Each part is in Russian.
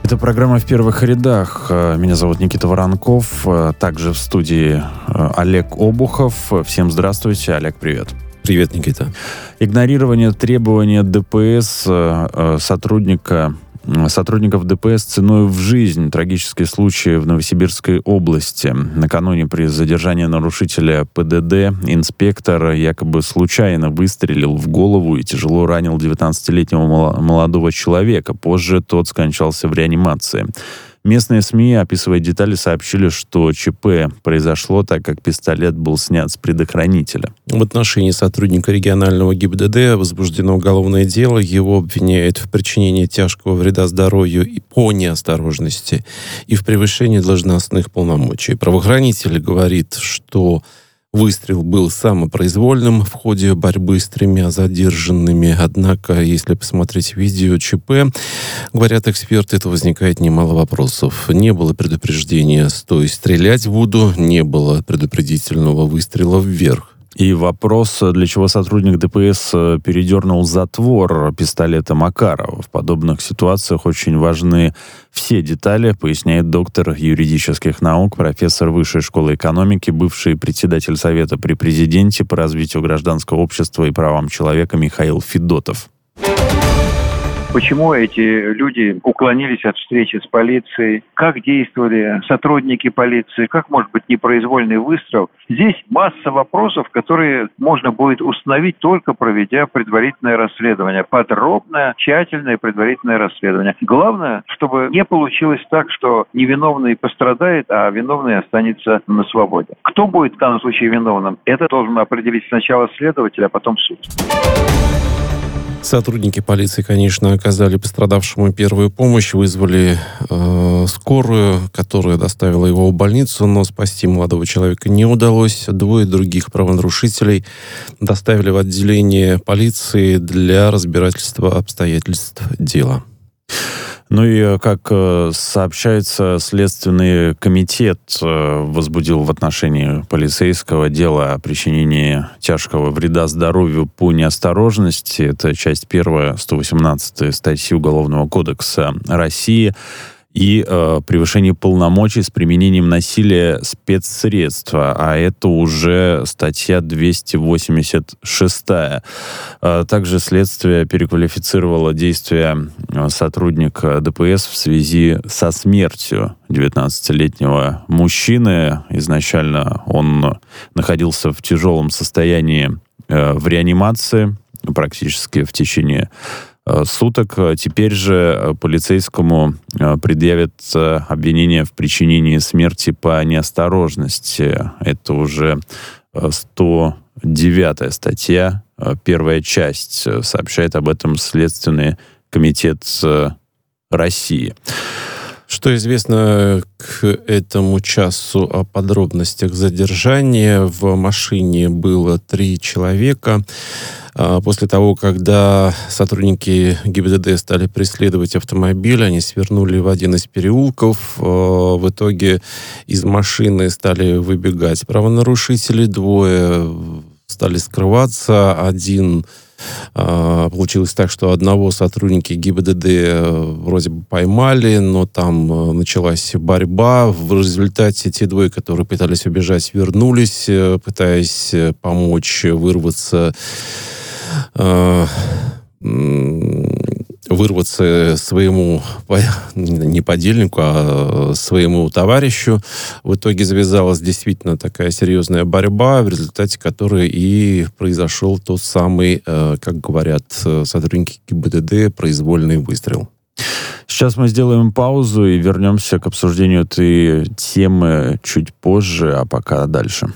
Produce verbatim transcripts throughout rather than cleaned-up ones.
Это программа «В первых рядах». Меня зовут Никита Воронков. Также в студии Олег Обухов. Всем здравствуйте. Олег, привет. Привет, Никита. Игнорирование требования ДПС сотрудника... сотрудников ДПС ценой в жизнь. Трагический случай в Новосибирской области. Накануне при задержании нарушителя ПДД инспектор якобы случайно выстрелил в голову и тяжело ранил девятнадцатилетнего молодого человека. Позже тот скончался в реанимации. Местные СМИ, описывая детали, сообщили, что ЧП произошло, так как пистолет был снят с предохранителя. В отношении сотрудника регионального ГИБДД возбуждено уголовное дело. Его обвиняют в причинении тяжкого вреда здоровью и по неосторожности и в превышении должностных полномочий. Правоохранитель говорит, что выстрел был самопроизвольным в ходе борьбы с тремя задержанными. Однако, если посмотреть видео ЧП, говорят эксперты, то возникает немало вопросов. Не было предупреждения «стой, стрелять буду», не было предупредительного выстрела вверх. И вопрос, для чего сотрудник ДПС передернул затвор пистолета Макарова. В подобных ситуациях очень важны все детали, поясняет доктор юридических наук, профессор Высшей школы экономики, бывший председатель Совета при президенте по развитию гражданского общества и правам человека Михаил Федотов. Почему эти люди уклонились от встречи с полицией? Как действовали сотрудники полиции? Как может быть непроизвольный выстрел? Здесь масса вопросов, которые можно будет установить, только проведя предварительное расследование. Подробное, тщательное предварительное расследование. Главное, чтобы не получилось так, что невиновный пострадает, а виновный останется на свободе. Кто будет в данном случае виновным? Это должен определить сначала следователь, а потом суд. Сотрудники полиции, конечно, оказали пострадавшему первую помощь, вызвали э, скорую, которая доставила его в больницу, но спасти молодого человека не удалось. Двое других правонарушителей доставили в отделение полиции для разбирательства обстоятельств дела. Ну и, как сообщается, Следственный комитет возбудил в отношении полицейского дело о причинении тяжкого вреда здоровью по неосторожности. Это часть первая сто восемнадцатой статьи Уголовного кодекса России. И э, превышение полномочий с применением насилия спецсредства, а это уже статья двести восемьдесят шестая. Э, также следствие переквалифицировало действия сотрудника ДПС в связи со смертью девятнадцатилетнего мужчины. Изначально он находился в тяжелом состоянии э, в реанимации, практически в течение суток. Теперь же полицейскому предъявят обвинение в причинении смерти по неосторожности. Это уже сто девятая статья, первая часть. Сообщает об этом Следственный комитет России. Что известно к этому часу о подробностях задержания? В машине было три человека. После того, когда сотрудники ГИБДД стали преследовать автомобиль, они свернули в один из переулков. В итоге из машины стали выбегать правонарушители. Двое стали скрываться. Один... Получилось так, что одного сотрудники ГИБДД вроде бы поймали, но там началась борьба. В результате те двое, которые пытались убежать, вернулись, пытаясь помочь вырваться вырваться своему, не подельнику, а своему товарищу. В итоге завязалась действительно такая серьезная борьба, в результате которой и произошел тот самый, как говорят сотрудники ГИБДД, произвольный выстрел. Сейчас мы сделаем паузу и вернемся к обсуждению этой темы чуть позже, а пока дальше.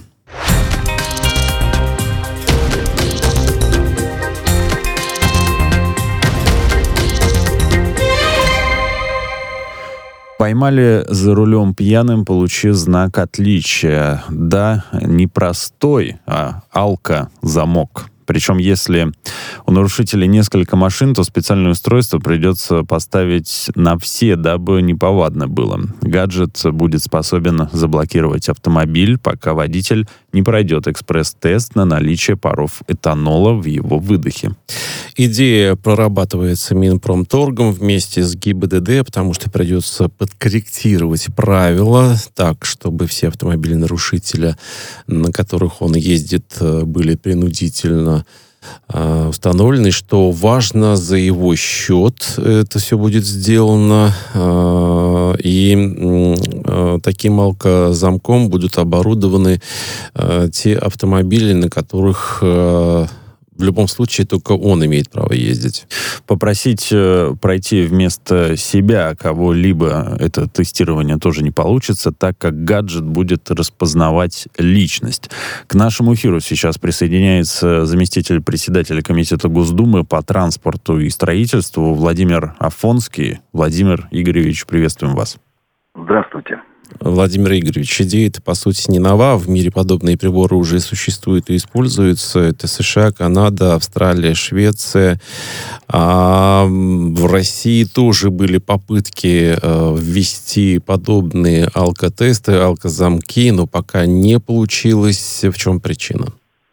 Поймали за рулем пьяным, получив знак отличия. Да, не простой, а алко-замок. Причем, если у нарушителя несколько машин, то специальное устройство придется поставить на все, дабы неповадно было. Гаджет будет способен заблокировать автомобиль, пока водитель не пройдет экспресс-тест на наличие паров этанола в его выдохе. Идея прорабатывается Минпромторгом вместе с ГИБДД, потому что придется подкорректировать правила так, чтобы все автомобили нарушителя, на которых он ездит, были принудительно э, установлены. Что важно, за его счет это все будет сделано. Э, и э, таким алкозамком будут оборудованы э, те автомобили, на которых э, в любом случае только он имеет право ездить. Попросить э, пройти вместо себя кого-либо это тестирование тоже не получится, так как гаджет будет распознавать личность. К нашему эфиру сейчас присоединяется заместитель председателя Комитета Госдумы по транспорту и строительству Владимир Афонский. Владимир Игоревич, приветствуем вас. Здравствуйте. Владимир Игоревич, идея-то, по сути, не нова. В мире подобные приборы уже существуют и используются. Это США, Канада, Австралия, Швеция. А в России тоже были попытки э, ввести подобные алкотесты, алкозамки, но пока не получилось. В чем причина?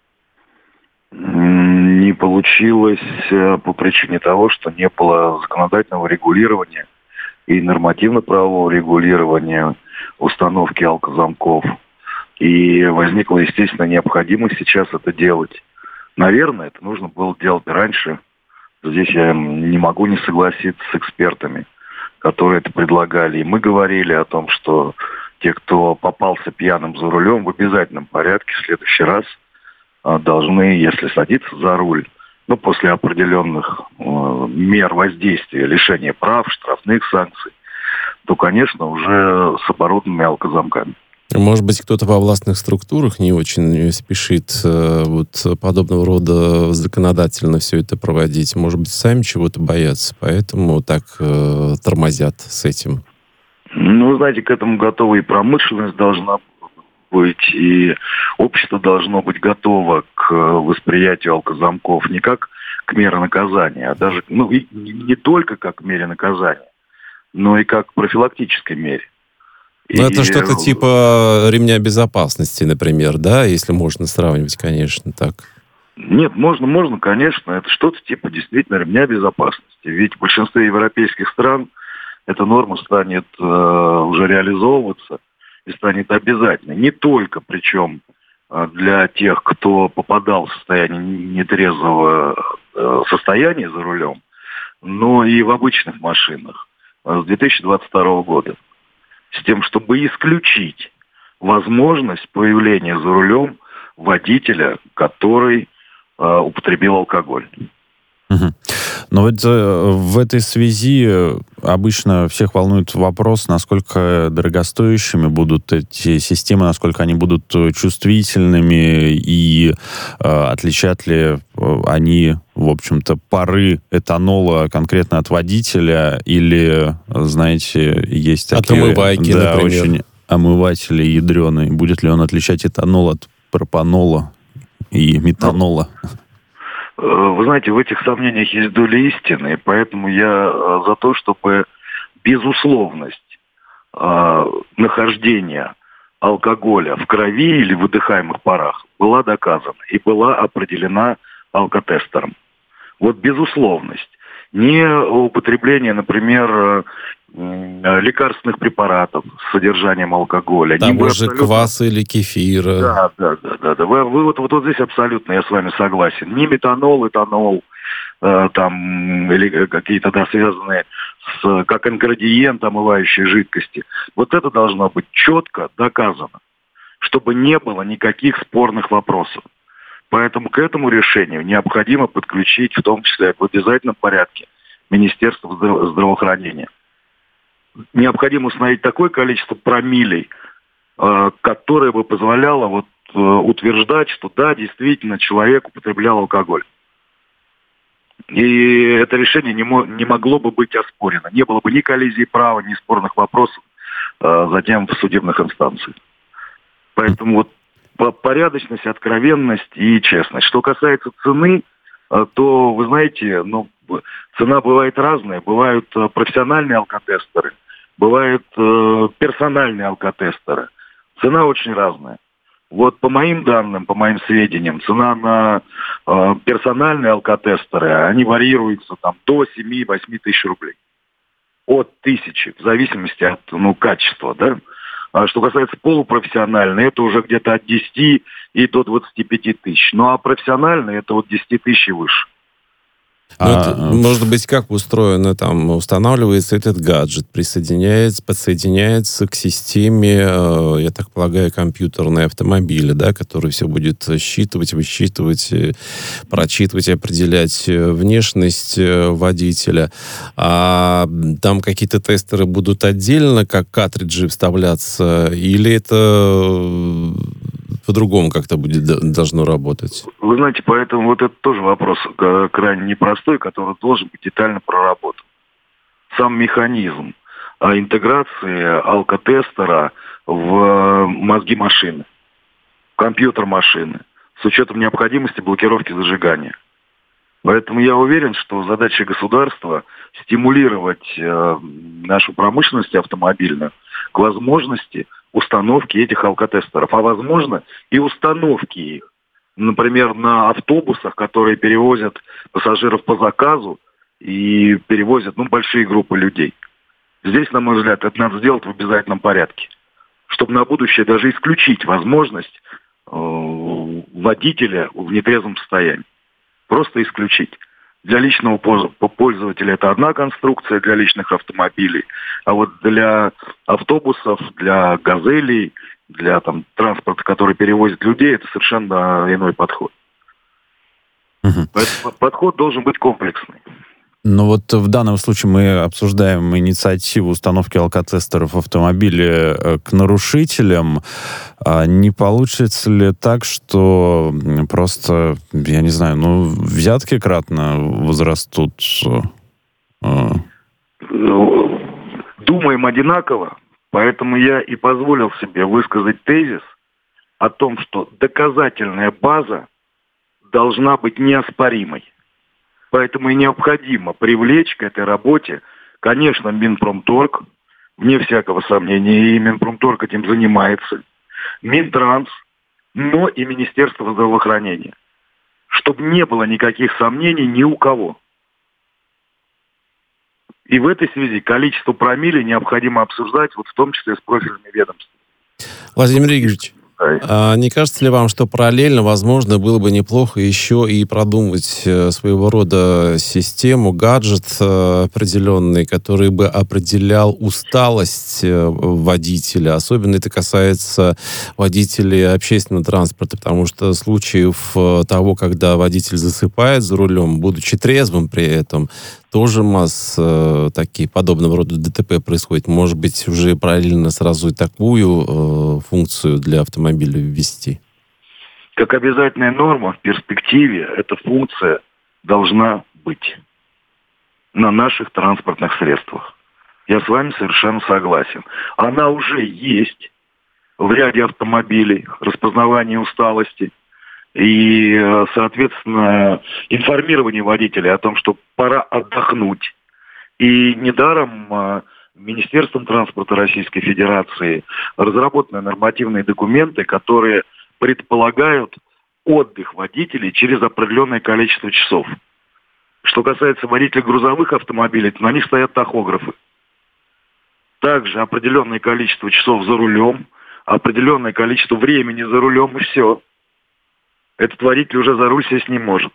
Не получилось по причине того, что не было законодательного регулирования и нормативно-правового регулирования установки алкозамков. И возникла, естественно, необходимость сейчас это делать. Наверное, это нужно было делать раньше. Здесь я не могу не согласиться с экспертами, которые это предлагали. И мы говорили о том, что те, кто попался пьяным за рулем, в обязательном порядке в следующий раз должны, если садиться за руль, ну, после определенных э, мер воздействия, лишения прав, штрафных санкций, то, конечно, уже с оборудованными алкозамками. Может быть, кто-то во властных структурах не очень спешит э, вот подобного рода законодательно все это проводить. Может быть, сами чего-то боятся, поэтому так э, тормозят с этим. Ну, знаете, к этому готова и промышленность должна быть, и общество должно быть готово к восприятию алкозамков не как к мере наказания, а даже, ну, и не только как к мере наказания, но и как к профилактической мере. Ну, и... это что-то типа ремня безопасности, например, да, если можно сравнивать, конечно, так. Нет, можно, можно, конечно, это что-то типа действительно ремня безопасности. Ведь в большинстве европейских стран эта норма станет э, уже реализовываться и станет обязательной. Не только, причем, для тех, кто попадал в состояние нетрезвого состояния за рулем, но и в обычных машинах с две тысячи двадцать второго года. С тем, чтобы исключить возможность появления за рулем водителя, который э, употребил алкоголь. Угу. Но вот э, в этой связи обычно всех волнует вопрос, насколько дорогостоящими будут эти системы, насколько они будут чувствительными и э, отличат ли они, в общем-то, пары этанола конкретно от водителя или, знаете, есть такие... От омывайки, да, например. очень омыватели ядреные. Будет ли он отличать этанол от пропанола и метанола? Вы знаете, в этих сомнениях есть доля истины, поэтому я за то, чтобы безусловность э, нахождения алкоголя в крови или в выдыхаемых парах была доказана и была определена алкотестером. Вот безусловность. Не употребление, например, лекарственных препаратов с содержанием алкоголя. Там уже абсолютно... кваса или кефира. Да, да, да, да. да. Вы, вы вот, вот, вот здесь абсолютно я с вами согласен. Не метанол, этанол, э, там, или какие-то, да, связанные с, как ингредиент омывающей жидкости. Вот это должно быть четко доказано, чтобы не было никаких спорных вопросов. Поэтому к этому решению необходимо подключить, в том числе в обязательном порядке, Министерство здраво- здравоохранения. Необходимо установить такое количество промиллей, э, которое бы позволяло вот, э, утверждать, что да, действительно, человек употреблял алкоголь. И это решение не, мо- не могло бы быть оспорено. Не было бы ни коллизии права, ни спорных вопросов э, затем в судебных инстанциях. Поэтому вот порядочность, откровенность и честность. Что касается цены, то, вы знаете, ну, цена бывает разная. Бывают профессиональные алкотестеры, бывают персональные алкотестеры. Цена очень разная. Вот по моим данным, по моим сведениям, цена на э, персональные алкотестеры, они варьируются там до семь-восемь тысяч рублей. От тысячи, в зависимости от ну, качества, да. А что касается полупрофессиональной, это уже где-то от десяти и до двадцати пяти тысяч. Ну а профессиональные это от десяти тысяч и выше. Ну, это, может быть, как устроено, там, устанавливается этот гаджет, присоединяется, подсоединяется к системе, я так полагаю, компьютерной автомобиля, да, который все будет считывать, высчитывать, прочитывать, определять внешность водителя. А там какие-то тестеры будут отдельно, как картриджи вставляться, или это по-другому как-то будет должно работать? Вы знаете, поэтому вот это тоже вопрос крайне непростой, который должен быть детально проработан. Сам механизм интеграции алкотестера в мозги машины, компьютер машины, с учетом необходимости блокировки зажигания. Поэтому я уверен, что задача государства стимулировать э, нашу промышленность автомобильную к возможности установки этих алкотестеров, а возможно и установки их. Например, на автобусах, которые перевозят пассажиров по заказу и перевозят ну, большие группы людей. Здесь, на мой взгляд, это надо сделать в обязательном порядке, чтобы на будущее даже исключить возможность э, водителя в нетрезвом состоянии. Просто исключить. Для личного пользователя это одна конструкция, для личных автомобилей. А вот для автобусов, для газелей, для там, транспорта, который перевозит людей, это совершенно иной подход. Угу. Поэтому подход должен быть комплексный. Ну вот в данном случае мы обсуждаем инициативу установки алкотестеров в автомобиле к нарушителям. А не получится ли так, что просто, я не знаю, ну, взятки кратно возрастут? Думаем одинаково, поэтому я и позволил себе высказать тезис о том, что доказательная база должна быть неоспоримой. Поэтому и необходимо привлечь к этой работе, конечно, Минпромторг, вне всякого сомнения, и Минпромторг этим занимается, Минтранс, но и Министерство здравоохранения, чтобы не было никаких сомнений ни у кого. И в этой связи количество промилле необходимо обсуждать, вот в том числе с профильными ведомствами. Владимир Игоревич, а не кажется ли вам, что параллельно, возможно, было бы неплохо еще и продумать своего рода систему, гаджет определенный, который бы определял усталость водителя? Особенно это касается водителей общественного транспорта, потому что случаев того, когда водитель засыпает за рулем, будучи трезвым при этом, тоже масса такие подобного рода ДТП происходит. Может быть, уже параллельно сразу и такую э, функцию для автомобиля ввести? Как обязательная норма в перспективе эта функция должна быть на наших транспортных средствах. Я с вами совершенно согласен. Она уже есть в ряде автомобилей, распознавание усталости. И, соответственно, информирование водителя о том, что пора отдохнуть. И недаром Министерством транспорта Российской Федерации разработаны нормативные документы, которые предполагают отдых водителей через определенное количество часов. Что касается водителей грузовых автомобилей, то на них стоят тахографы. Также определенное количество часов за рулем, определенное количество времени за рулем, и все. Этот водитель уже за руль сесть не может.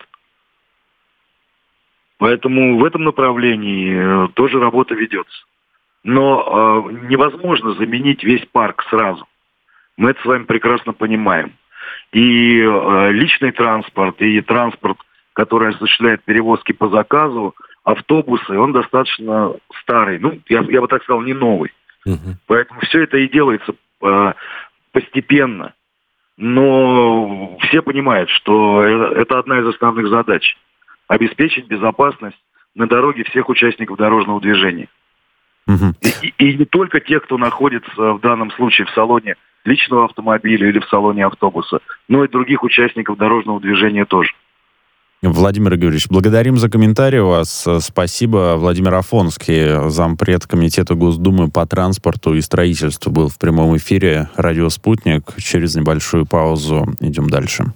Поэтому в этом направлении тоже работа ведется. Но э, невозможно заменить весь парк сразу. Мы это с вами прекрасно понимаем. И э, личный транспорт, и транспорт, который осуществляет перевозки по заказу, автобусы, он достаточно старый. Ну, я, я бы так сказал, не новый. Uh-huh. Поэтому все это и делается э, постепенно. Но все понимают, что это одна из основных задач – обеспечить безопасность на дороге всех участников дорожного движения. Угу. И, и не только тех, кто находится в данном случае в салоне личного автомобиля или в салоне автобуса, но и других участников дорожного движения тоже. Владимир Григорьевич, благодарим за комментарий у вас. Спасибо. Владимир Афонский, зампред Комитета Госдумы по транспорту и строительству, был в прямом эфире «Радио Спутник». Через небольшую паузу идем дальше.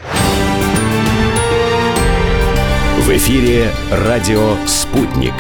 В эфире «Радио Спутник».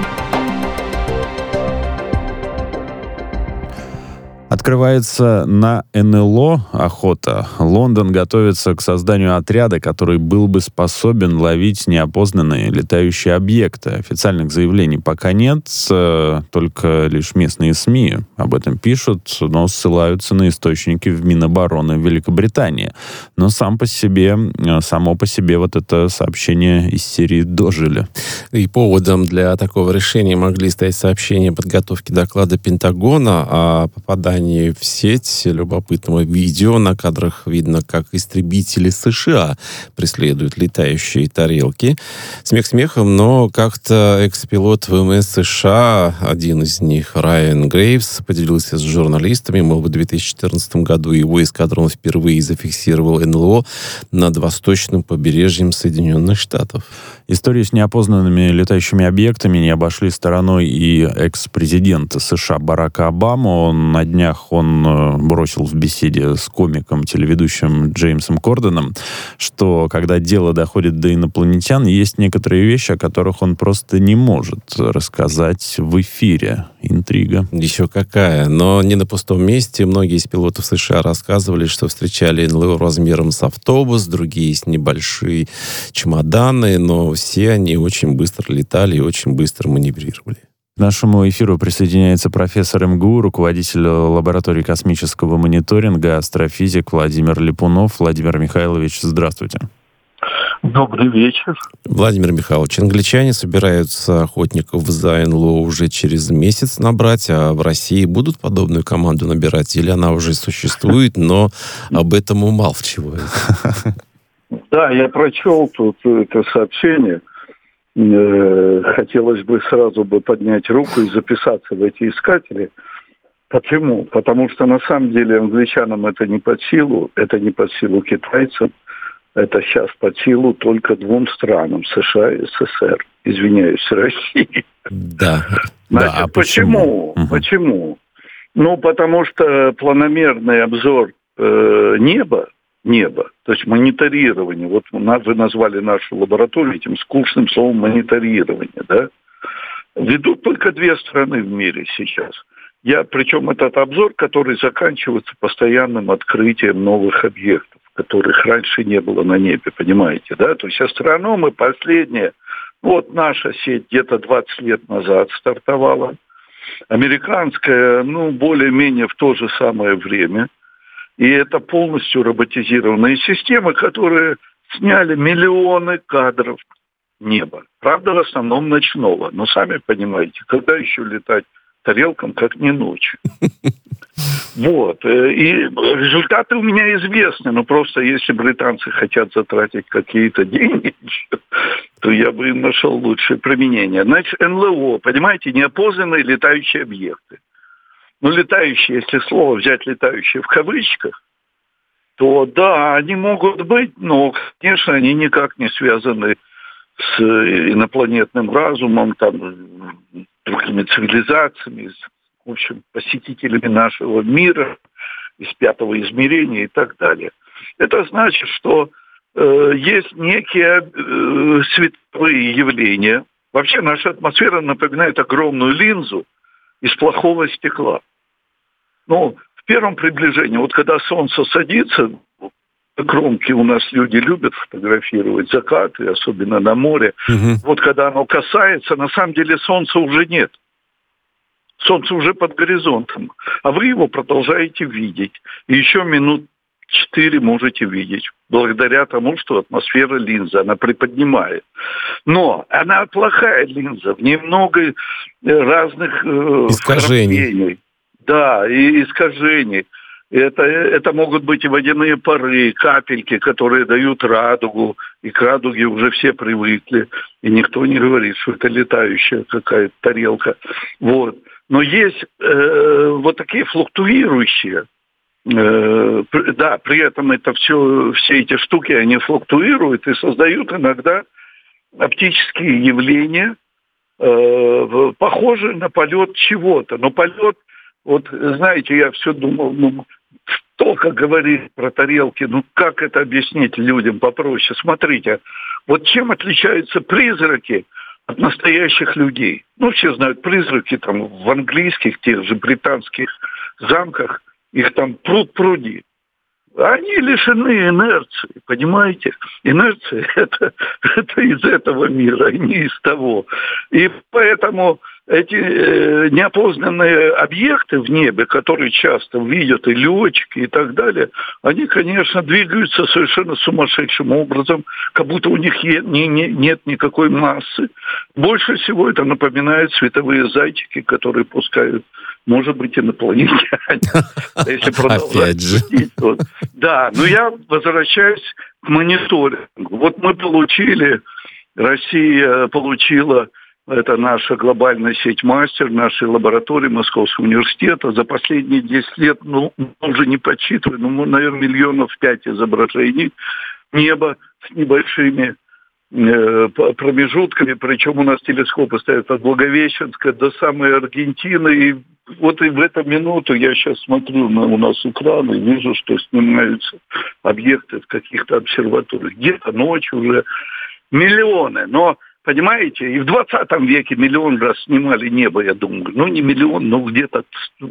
Открывается на эн эл о охота. Лондон готовится к созданию отряда, который был бы способен ловить неопознанные летающие объекты. Официальных заявлений пока нет, только лишь местные СМИ об этом пишут, но ссылаются на источники в Минобороны Великобритании. Но сам по себе, само по себе вот это сообщение из серии дожили. И поводом для такого решения могли стать сообщения подготовки доклада Пентагона о попадании в сеть любопытного видео. На кадрах видно, как истребители США преследуют летающие тарелки. Смех смехом, но как-то экс-пилот ВМС США, один из них, Райан Грейвс, поделился с журналистами, мол, в две тысячи четырнадцатом году его эскадрон впервые зафиксировал эн эл о над восточным побережьем Соединенных Штатов. Историю с неопознанными летающими объектами не обошли стороной и экс-президента США Барака Обаму. Он на днях он бросил в беседе с комиком, телеведущим Джеймсом Корденом, что когда дело доходит до инопланетян, есть некоторые вещи, о которых он просто не может рассказать в эфире. Интрига. Еще какая. Но не на пустом месте. Многие из пилотов США рассказывали, что встречали эн эл о размером с автобус, другие с небольшие чемоданы, но все они очень быстро летали и очень быстро маневрировали. К нашему эфиру присоединяется профессор эм гэ у, руководитель лаборатории космического мониторинга, астрофизик Владимир Липунов. Владимир Михайлович, здравствуйте. Добрый вечер. Владимир Михайлович, англичане собираются охотников за эн эл о уже через месяц набрать, а в России будут подобную команду набирать? Или она уже существует, но об этом умалчивают? Да, я прочел тут это сообщение. Хотелось бы сразу бы поднять руку и записаться в эти искатели. Почему? Потому что на самом деле англичанам это не под силу, это не под силу китайцам. Это сейчас под силу только двум странам, США и эс эс эр. Извиняюсь, России. Да. Значит, да, а почему? Почему? почему? Ну, потому что планомерный обзор э, неба, неба, то есть мониторирование, вот вы назвали нашу лабораторию этим скучным словом мониторирование, да, ведут только две страны в мире сейчас. Я, причем этот обзор, который заканчивается постоянным открытием новых объектов, которых раньше не было на небе, понимаете, да? То есть астрономы последние, вот наша сеть где-то двадцать лет назад стартовала, американская, ну, более-менее в то же самое время, и это полностью роботизированные системы, которые сняли миллионы кадров неба. Правда, в основном ночного, но сами понимаете, когда еще летать тарелкам, как не ночью. Вот. И результаты у меня известны, но просто если британцы хотят затратить какие-то деньги, то я бы им нашел лучшее применение. Значит, эн эл о, понимаете, неопознанные летающие объекты. Ну, летающие, если слово взять летающие в кавычках, то да, они могут быть, но, конечно, они никак не связаны с инопланетным разумом, там, другими цивилизациями, в общем, посетителями нашего мира, из пятого измерения и так далее. Это значит, что э, есть некие э, световые явления. Вообще наша атмосфера напоминает огромную линзу из плохого стекла. Но в первом приближении, вот когда солнце садится, кромки у нас люди любят фотографировать, закаты, особенно на море. Угу. Вот когда оно касается, на самом деле солнца уже нет. Солнце уже под горизонтом, а вы его продолжаете видеть. И еще минут четыре можете видеть, благодаря тому, что атмосфера линзы, она приподнимает. Но она плохая линза, в ней много разных э, искажений. Да, и искажений. Это, это могут быть и водяные пары, капельки, которые дают радугу, и к радуге уже все привыкли, и никто не говорит, что это летающая какая-то тарелка. Вот. Но есть э, вот такие флуктуирующие э, да, при этом это все, все эти штуки, они флуктуируют и создают иногда оптические явления, э, похожие на полет чего-то. Но полет, вот знаете, я все думал, ну, столько говорит про тарелки, ну как это объяснить людям попроще? Смотрите, вот чем отличаются призраки от настоящих людей? Ну, все знают, призраки там в английских, тех же британских замках, их там пруд-пруди. Они лишены инерции, понимаете? Инерция это, это из этого мира, а не из того. И поэтому эти э, неопознанные объекты в небе, которые часто видят и летчики и так далее, они, конечно, двигаются совершенно сумасшедшим образом, как будто у них е- не, не, нет никакой массы. Больше всего это напоминает световые зайчики, которые пускают, может быть, инопланетяне. Если продолжать судить. Да, но я возвращаюсь к мониторингу. Вот мы получили, Россия получила, это наша глобальная сеть «Мастер», нашей лаборатории Московского университета. За последние десять лет, ну, уже не подсчитываю, ну, наверное, миллионов пять изображений неба с небольшими э, промежутками. Причем у нас телескопы стоят от Благовещенска до самой Аргентины. И вот и в эту минуту я сейчас смотрю на у нас экран и вижу, что снимаются объекты в каких-то обсерваториях. Где-то ночью уже миллионы. Но понимаете, и в двадцатом веке миллион раз снимали небо, я думаю. Ну, не миллион, но где-то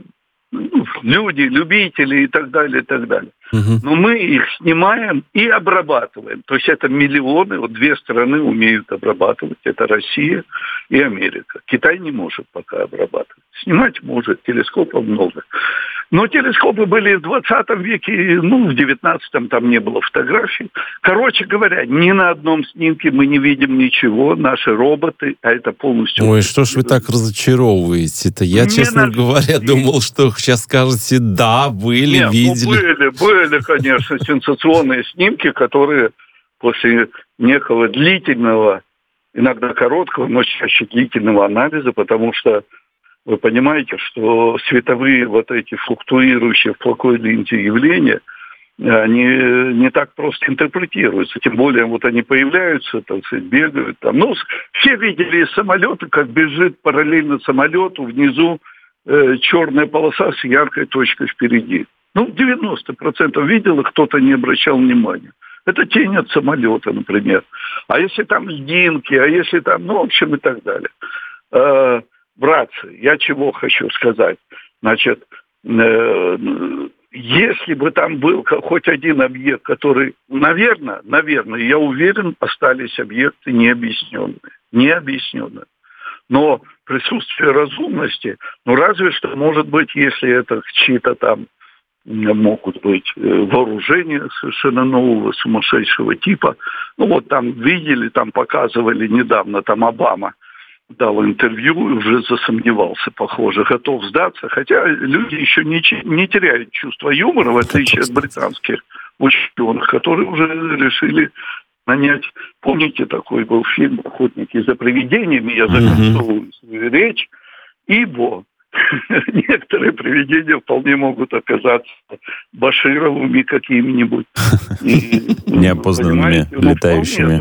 ну, люди, любители и так далее, и так далее. Угу. Но мы их снимаем и обрабатываем. То есть это миллионы, вот две страны умеют обрабатывать. Это Россия и Америка. Китай не может пока обрабатывать. Снимать может, телескопов много. Но телескопы были в двадцатом веке, ну, в девятнадцатом там не было фотографий. Короче говоря, ни на одном снимке мы не видим ничего. Наши роботы, а это полностью... Ой, что ж вы так разочаровываете-то? Я, не честно на... говоря, думал, что сейчас скажете, да, были, Нет, видели. Ну, были, были, конечно, сенсационные снимки, которые после некого длительного, иногда короткого, но чаще длительного анализа, потому что вы понимаете, что световые вот эти флуктуирующие в плохой ленте явления, они не так просто интерпретируются. Тем более вот они появляются, так сказать, бегают. Там. Ну, все видели из самолета, как бежит параллельно самолету внизу э, черная полоса с яркой точкой впереди. Ну, девяносто процентов видел, и кто-то не обращал внимания. Это тень от самолета, например. А если там льдинки, а если там, ну, в общем, и так далее. Э, братцы, я чего хочу сказать. Значит, э, если бы там был хоть один объект, который, наверное, наверное, я уверен, остались объекты необъясненные. Необъясненные. Но присутствие разумности, ну, разве что, может быть, если это чьи-то там могут быть вооружения совершенно нового, сумасшедшего типа. Ну, вот там видели, там показывали недавно, там Обама дал интервью и уже засомневался, похоже, готов сдаться. Хотя люди еще не, не теряют чувство юмора, в отличие от британских ученых, которые уже решили нанять... Помните, такой был фильм «Охотники за привидениями», я закончил свою речь, ибо некоторые привидения вполне могут оказаться Башировыми какими-нибудь. Неопознанными летающими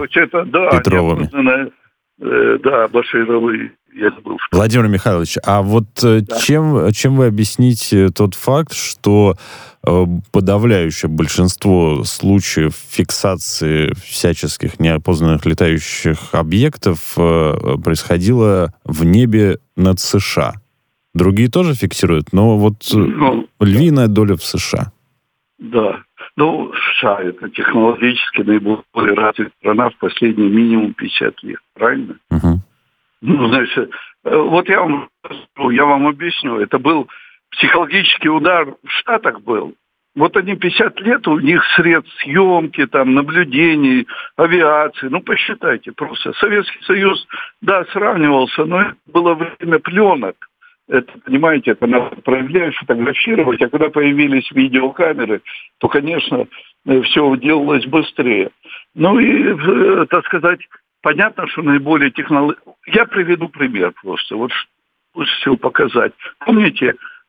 Петровыми. Да, Башировые. Владимир Михайлович, а вот да. чем, чем вы объясните тот факт, что подавляющее большинство случаев фиксации всяческих неопознанных летающих объектов происходило в небе над США? Другие тоже фиксируют, но вот ну, львиная доля в США. Да. Ну, США – это технологически наиболее развитая страна в последние минимум пятьдесят лет. Правильно? Uh-huh. Ну, значит, вот я вам, я вам объясню. Это был психологический удар в Штатах был. Вот они пятьдесят лет, у них средств съемки, там, наблюдений, авиации. Ну, посчитайте просто. Советский Союз, да, сравнивался, но это было время пленок. Это, понимаете, это надо проявлять, фотографировать, а когда появились видеокамеры, то, конечно, все делалось быстрее. Ну и, так сказать, понятно, что наиболее технологично... Я приведу пример просто, вот чтобы все показать. Помните,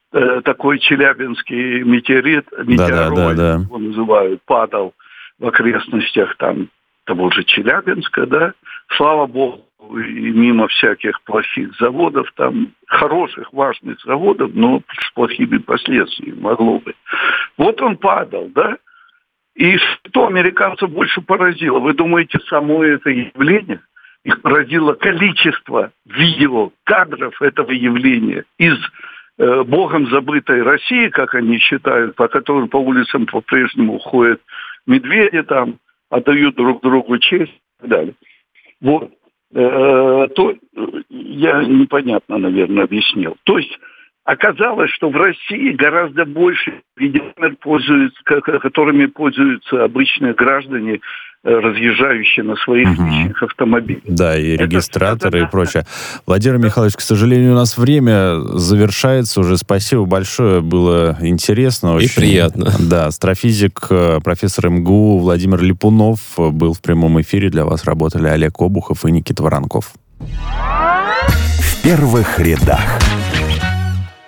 э, такой челябинский метеорит, метеороид, да, да, да. его называют, падал в окрестностях там того же Челябинска, да, слава богу, и мимо всяких плохих заводов, там, хороших, важных заводов, но с плохими последствиями могло быть. Вот он падал, да, и что американцев больше поразило? Вы думаете, само это явление? Их поразило количество видео, кадров этого явления из э, богом забытой России, как они считают, по которым по улицам по-прежнему ходят медведи, там, отдают друг другу честь и так далее. Вот. Э, то я непонятно, наверное, объяснил. То есть оказалось, что в России гораздо больше видеокамер пользуются, которыми пользуются обычные граждане, разъезжающие на своих угу. личных автомобилях. Да, и Это регистраторы да, и прочее. Владимир Михайлович, к сожалению, у нас время завершается уже. Спасибо большое, было интересно. Очень. И приятно. Да, астрофизик, профессор эм гэ у Владимир Липунов был в прямом эфире. Для вас работали Олег Обухов и Никита Воронков. В первых рядах.